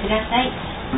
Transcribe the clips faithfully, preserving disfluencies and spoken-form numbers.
ください。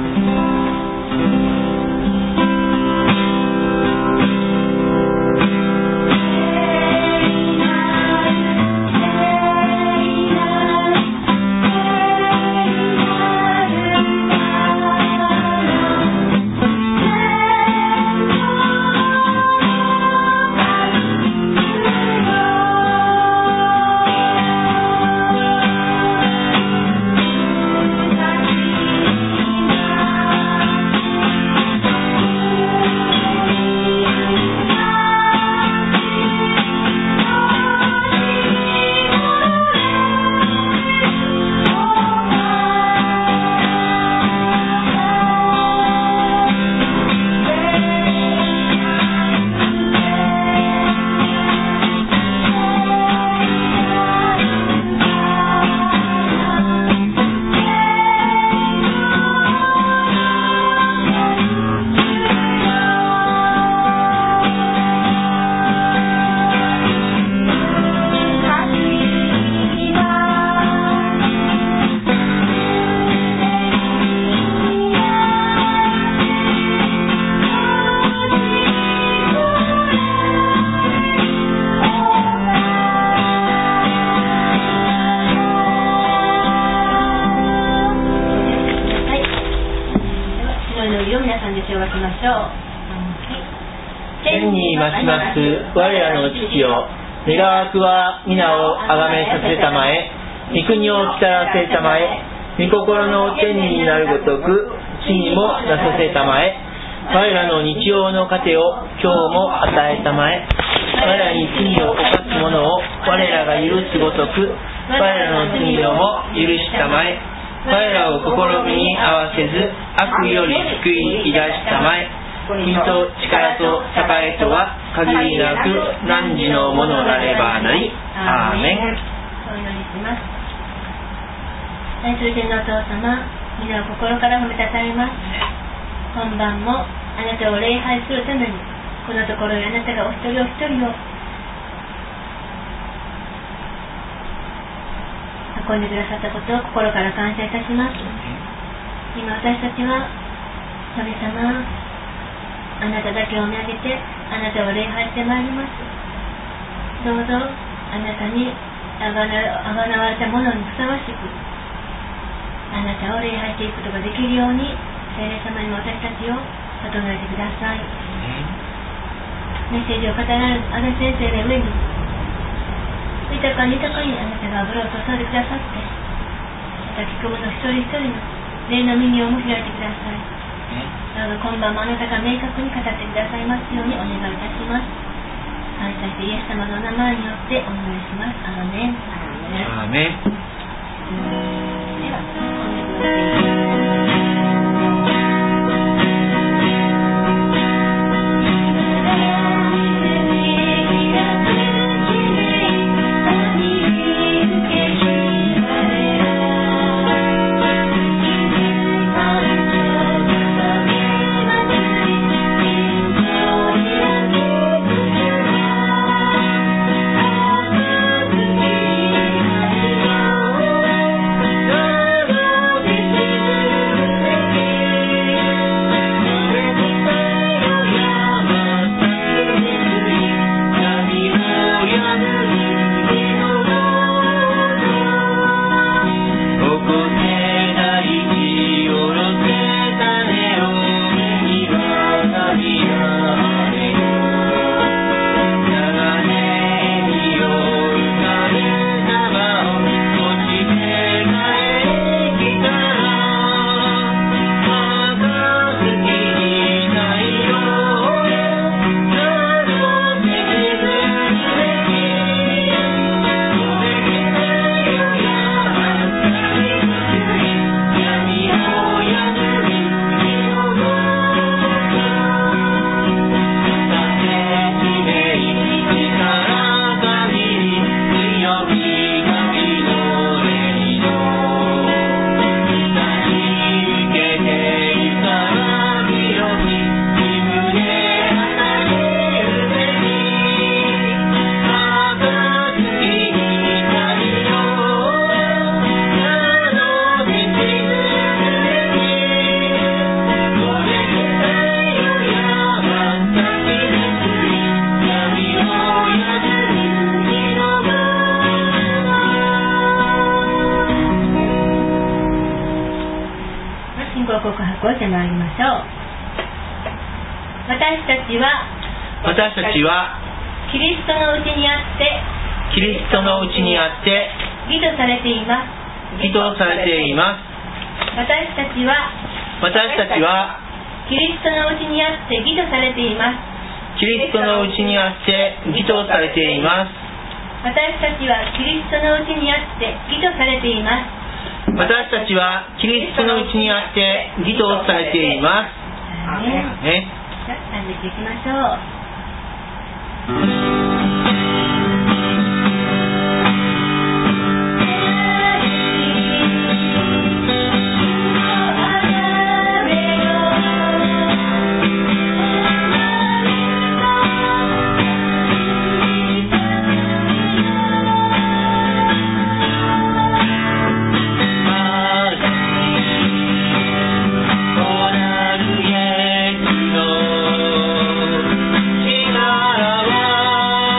天にまします我らの父よ、願わくは皆をあがめさせたまえ、御国をきたらせたまえ、御心の天になるごとく地にもなさせたまえ、我らの日曜の糧を今日も与えたまえ、我らに罪を犯す者を我らが許すごとく我らの罪をも許したまえ、我らを試みに合わせず悪より救い出したまえ、国と力と栄とは限りなく汝のものなればなり。アーメン。 お祈りします。愛する天のお父様、皆を心から褒めたたえます。今晩もあなたを礼拝するためにこのところへあなたがお一人お一人を運んでくださったことを心から感謝いたします。今私たちは神様、あなただけを見上げてあなたを礼拝してまいります。どうぞあなたにあがな、あがなわれたものにふさわしくあなたを礼拝していくことができるように聖霊様にも私たちを整えてください。メッセージを語られる安倍先生の上に豊かに豊かにあなたが油を注いでくださって、また聞く者一人一人の霊の耳をも開いてください。どうぞ今晩もあなたが明確に語ってくださいますようにお願いいたします。感謝してイエス様のお名前によってお願いします。アーメン。 アーメン。 では本日の起こしてまいりましょう。私たちは私たちはキリストのうちにあってキリストのうちにあって義とされています。 義とされています。 私たちは私たちはキリストのうちにあって義とされています。 キリストのうちにあって義とされています。 私たちはキリストのうちにあって義とされています。 私たちはキリストのうちにあって義とされています。ね。 じゃあ感じていきましょう。 力は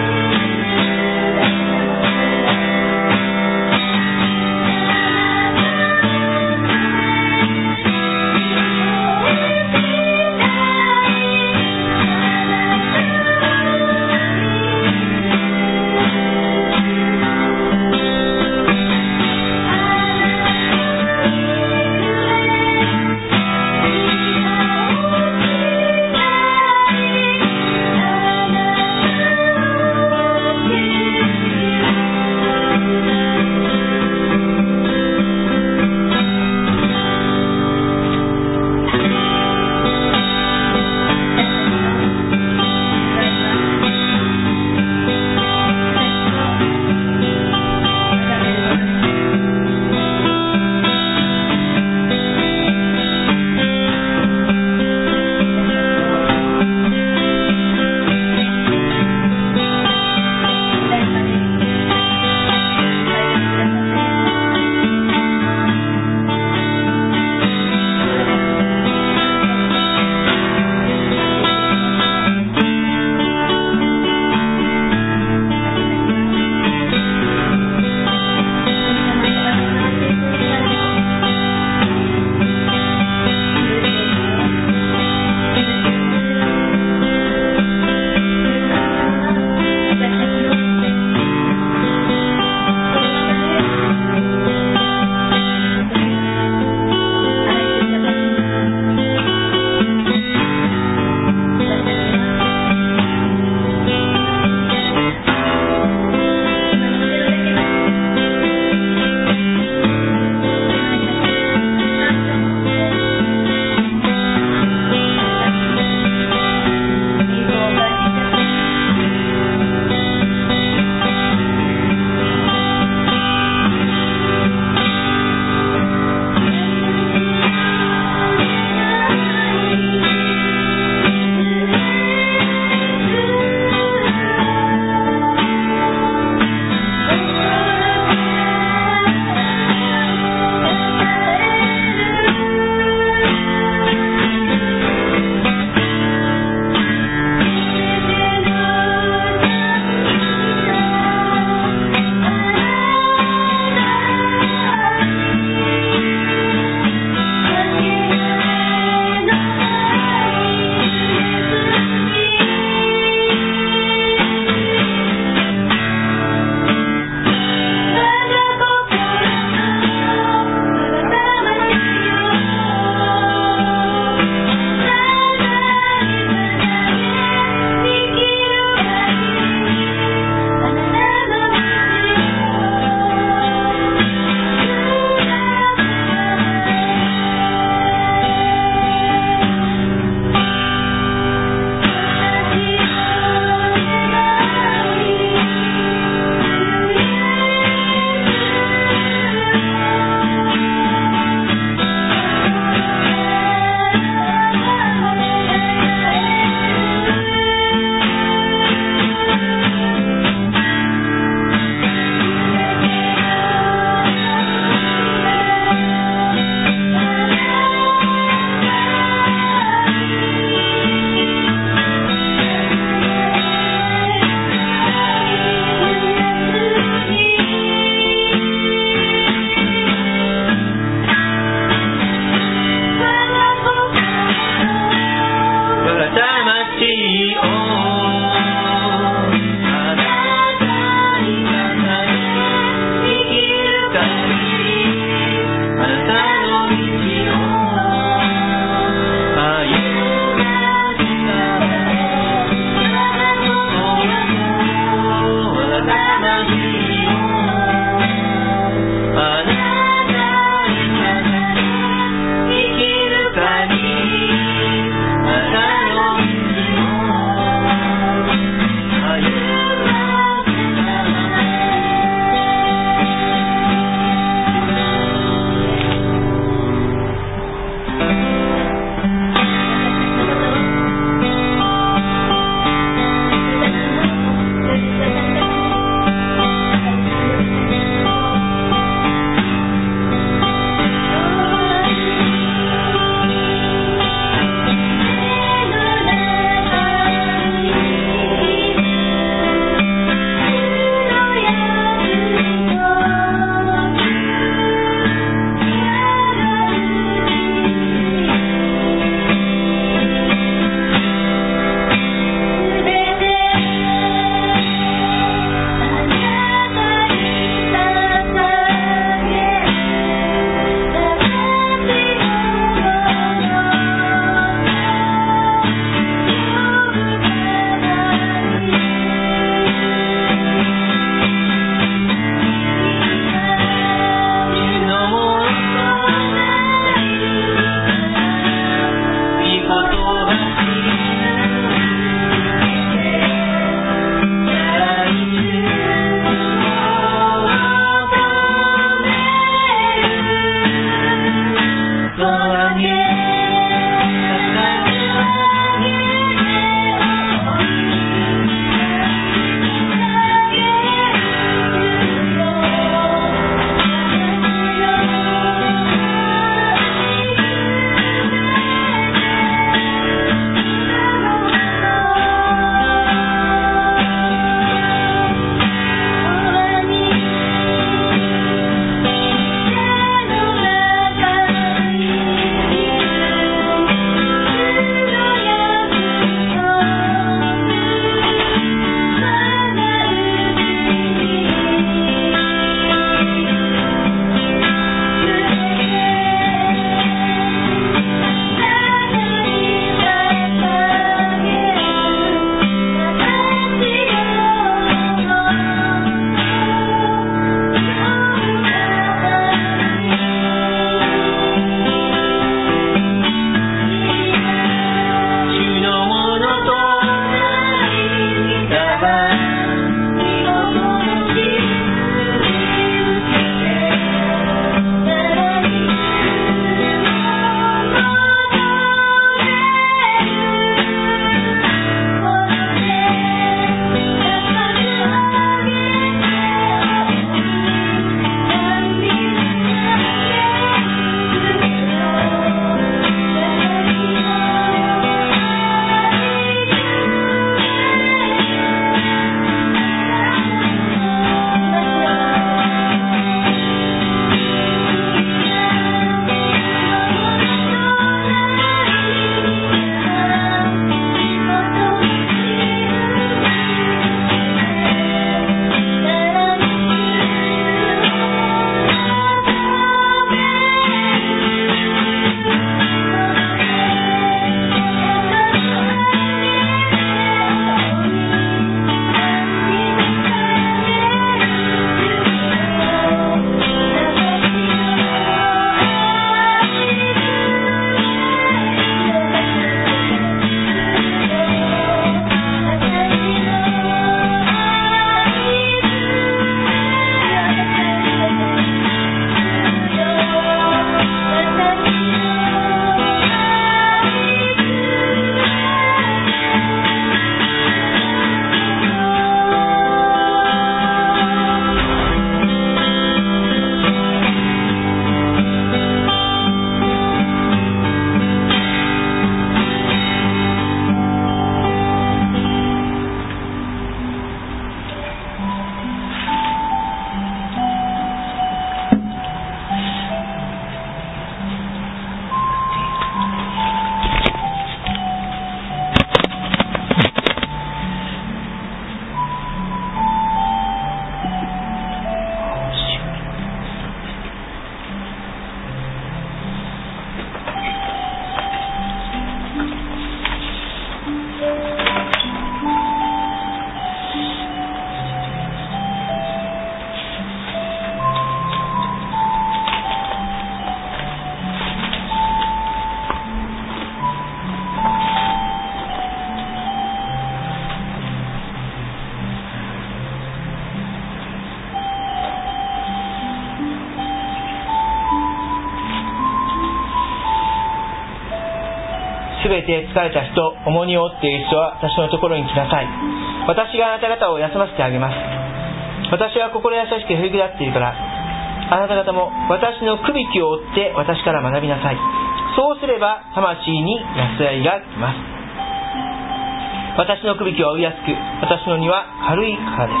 すべて疲れた人、重荷を負っている人は私のところに来なさい。私があなた方を休ませてあげます。私は心優しくへりくだっているから、あなた方も私のくびきを追って私から学びなさい。そうすれば魂に安らぎが来ます。私のくびきは追いやすく、私の荷は軽いからです。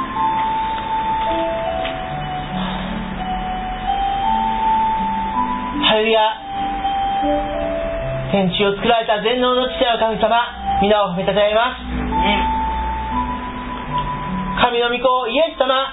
ハレルヤ。天地を作られた全能の父なる神様、皆を褒めたたえます。神の御子イエス様、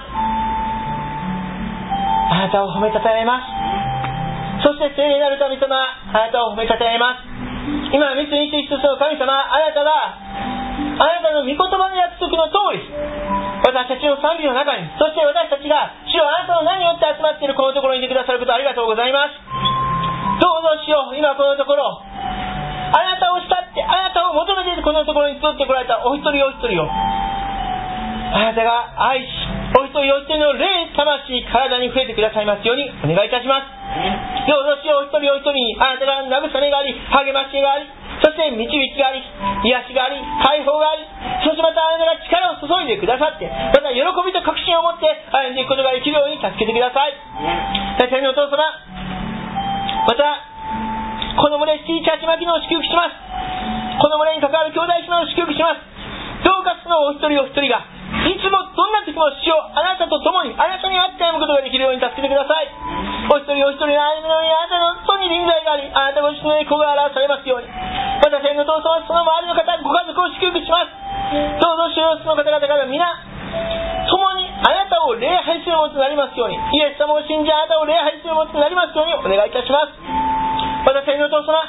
あなたを褒めたたえます。そして聖霊なる神様、あなたを褒めたたえます。今三つにして一つの神様、あなたがあなたの御言葉の約束の通り、私たちの賛美の中に、そして私たちが主よあなたの名によって集まっているこのところにいてくださることありがとうございます。どうぞ主よ、今このところあなたを慕ってあなたを求めているこのところに集ってこられたお一人お一人をあなたが愛し、お一人お一人の霊、魂、体に触れてくださいますようにお願いいたします。どうぞ主よ、お一人お一人にあなたが慰めがあり、励ましがあり、そして導きがあり、癒しがあり、解放があり、そしてまたあなたが力を注いでくださって、また喜びと確信を持って歩んでいくことができるように助けてください。天のお父様、またこの群れシティチャーチ牧野を祝福します。この群れに関わる兄弟姉妹を祝福します。どうかそのお一人お一人がいつもどんな時も主よあなたと共にあなたに会って歩むことができるように助けてください。お一人お一人の歩みの上にあなたの本当に臨在があり、あなたご自身の栄光が表されますように、また天の父様、その周りの方、ご家族を祝福します。どうぞ主よ、その方々から皆共にあなたを礼拝するものとなりますように、イエス様を信じあなたを礼拝するものとなりますようにお願いいたします。また天の父様、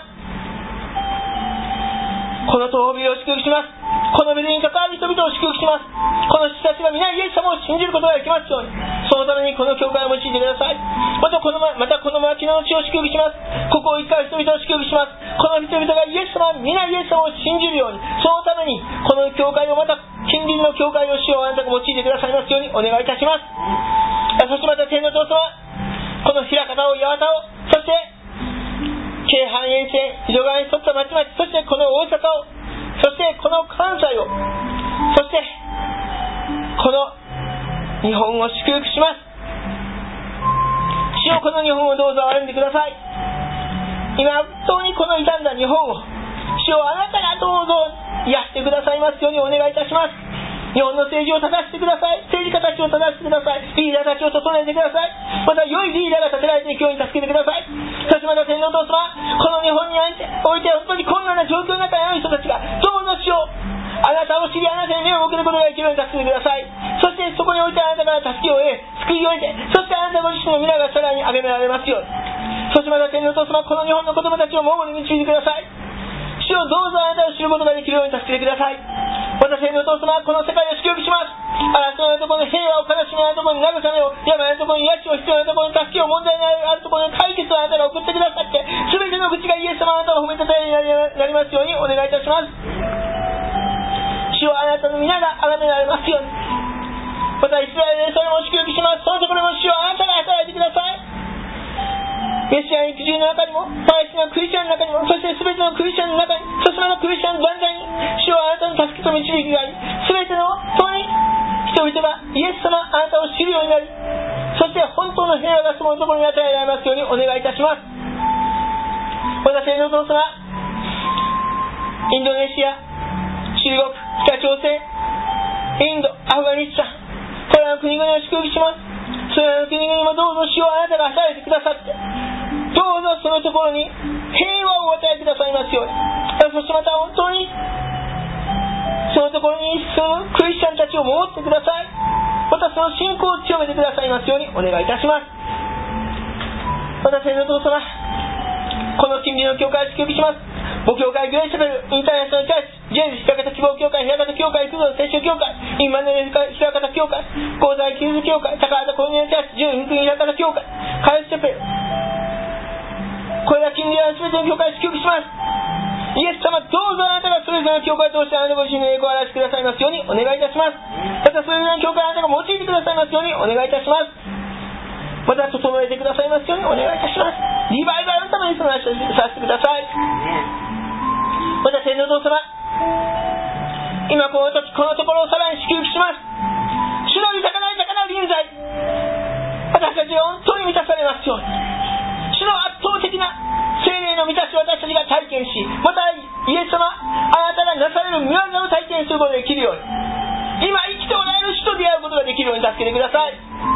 この東ビルを祝福します。このビルに関わる人々を祝福します。この人たちが皆イエス様を信じることができますように、そのためにこの教会を用いてください。またこの、またこの牧野の地を祝福します。ここを行き交う人々を祝福します。この人々がイエス様、皆イエス様を信じるように、そのためにこの教会をまた近隣の教会を主よあなたが用いてくださいますようにお願いいたします。そしてまた天の父様、この枚方を八幡を、そして京阪沿線、広川に沿った町々、そしてこの大阪を、そしてこの関西を、そしてこの日本を祝福します。主よ、この日本をどうぞ歩んでください。今本当にこの傷んだ日本を主よあなたがどうぞ癒してくださいますようにお願いいたします。日本の政治を正してください。政治家たちを正してください。リーダーたちを整えてください。また良いリーダーが立てられていくように助けてください。そしてまた天皇お父様、この日本において本当に困難な状況の中にある人たちがどうぞ主よあなたを知りあなたに目を向けることができるように助けてください。そしてそこにおいてあなたから助けを得、救いを得て、そしてあなたご自身の皆がさらに崇められますように。そしてまた天皇お父様、この日本の子供たちを守り導いてください。主よどうぞあなたを知ることができるように助けてください。また天のお父様、この世界を祝福します。争いのところに平和を、悲しみのところに慰めを、病のところに癒しを、必要なところに助けを、問題のあるところに解決をあなたが送ってくださって、全ての口がイエス様あなたを褒めたたえになりますようにお願いいたします。主よあなたの皆が崇められますように。またイスラエルでそれも祝福します。そのところも主よあなたが働いてください。メシア肉汁の中にも、パレスチナのクリスチャンの中にも、そして全てのクリスチャンの中に、そしてまたクリスチャン団体に、主よあなたの助けと導きがあり、全ての本当に人々がイエス様あなたを知るようになり、そして本当の平和がそのところに与えられますようにお願いいたします。私のお父様、インドネシア、中国、北朝鮮、インド、アフガニスタン、これらの国々を祝福します。それらの国々もどうぞ主よあなたが働いてくださって、どうぞそのところに平和をお与えくださいますように。そしてまた本当にそのところに住むクリスチャンたちを守ってください。またその信仰を強めてくださいますようにお願いいたします。また天の父様、この近隣の教会を祝福します。母教会、グレーシャベル、インターナショナルチャーチ、ジェームズ平方希望教会、平方教会、工藤聖書教会、インマヌエル平方教会、高台キリスト教会、高畑コミュニティチャーチ、純福音平方教会、カレスチャペル、これら近隣の全ての教会を祝福します。イエス様、どうぞあなたがそれぞれの教会を通してあなたご自身の栄光を表してくださいますようにお願いいたします。またそれぞれの教会をあなたが用いてくださいますようにお願いいたします。また整えてくださいますようにお願いいたします。リバイバルのために備えさせてください。 また天のお父様、今この時このところをさらに祝福します。主の豊かな豊かな臨在、私たちが本当に満たされますように、主の圧倒的な聖霊の満たしを私たちが体験し、またイエス様、あなたがなされる御業を体験することができるように、今生きておられる主と出会うことができるように助けてください。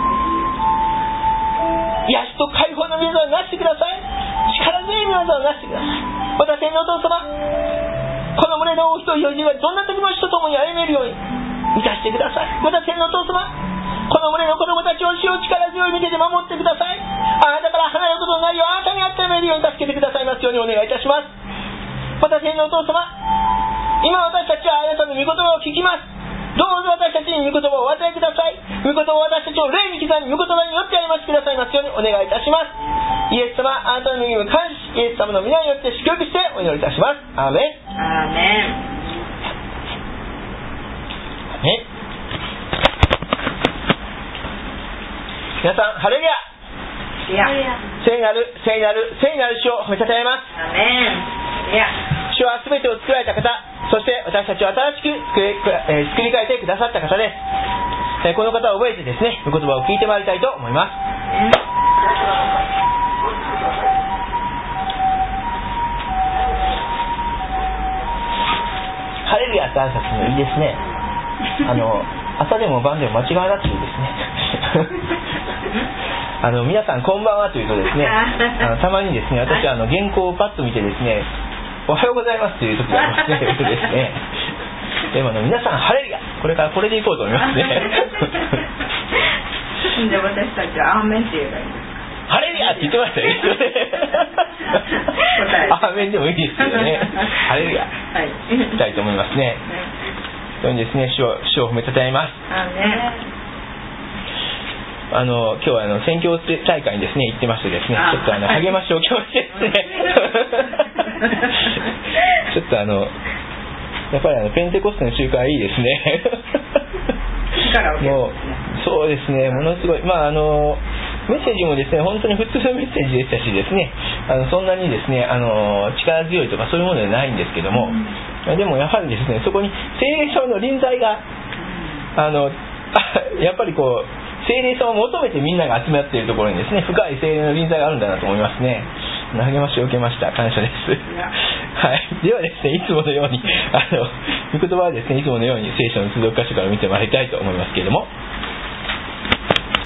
癒しと解放の御業をなしてください。力強い御業をなしてください。また天のお父様、この胸の大人一人がどんな時も主と共に歩めるように満たしてください。また天のお父様、この胸の子供たちを主を力強い見てて守ってください。あなたから離れることのないよう、あなたにあってめるように助けてくださいますようにお願いいたします。また天のお父様、今私たちはあなたの御言葉を聞きます。どうぞ私たちに御言葉をお与えください。御言葉を私たちを霊に刻み、御言葉によって歩ませてくださいますようにお願いいたします。イエス様、あなたの恵みを感謝し、イエス様の皆によって祝福してお祈りいたします。アーメン。 アーメン。 ね、皆さんハレルヤ。 いや、 聖なる聖なる聖なる主を褒めたたえます。 アーメン。いや、 主はすべてを作られた方、そして私たちを新しく作り、えー、作り変えてくださった方です。えー、この方を覚えてですね、御言葉を聞いてまいりたいと思います。ハレルヤって挨拶もいいですね。あの朝でも晩でも間違わなくていいですね。あの皆さんこんばんはというとですね、あのたまにですね、私はあの原稿をパッと見てですね、おはようございますという時がありますね。ですね。でもあの皆さんハレルヤ、これからこれでいこうと思いますね。 で私たちはアーメンって言えばいいんですか。 ハレルヤって言ってましたよね。アーメンでもいいですけどね。ハレルヤ、はい、言いたいと思いますね。そうにですね、主を主を褒めたたえます。 アーメン。 あの今日はあの宣教大会にですね行ってましてですね、ちょっとあの励ましを教してですね。ちょっとあのやっぱりあのペンテコステの集会はいいですね。もうそうですね、ものすごい、まああのメッセージもですね本当に普通のメッセージでしたしですね、あのそんなにですねあの力強いとかそういうものではないんですけども、うん、でもやはりですねそこに聖霊様の臨在があのやっぱりこう聖霊様を求めてみんなが集まっているところにですね深い聖霊の臨在があるんだなと思いますね。励ましを受けました。感謝です。はい。ではですね、いつものようにあの御言葉はですねいつものように聖書の通読箇所から見てまいりたいと思いますけれども。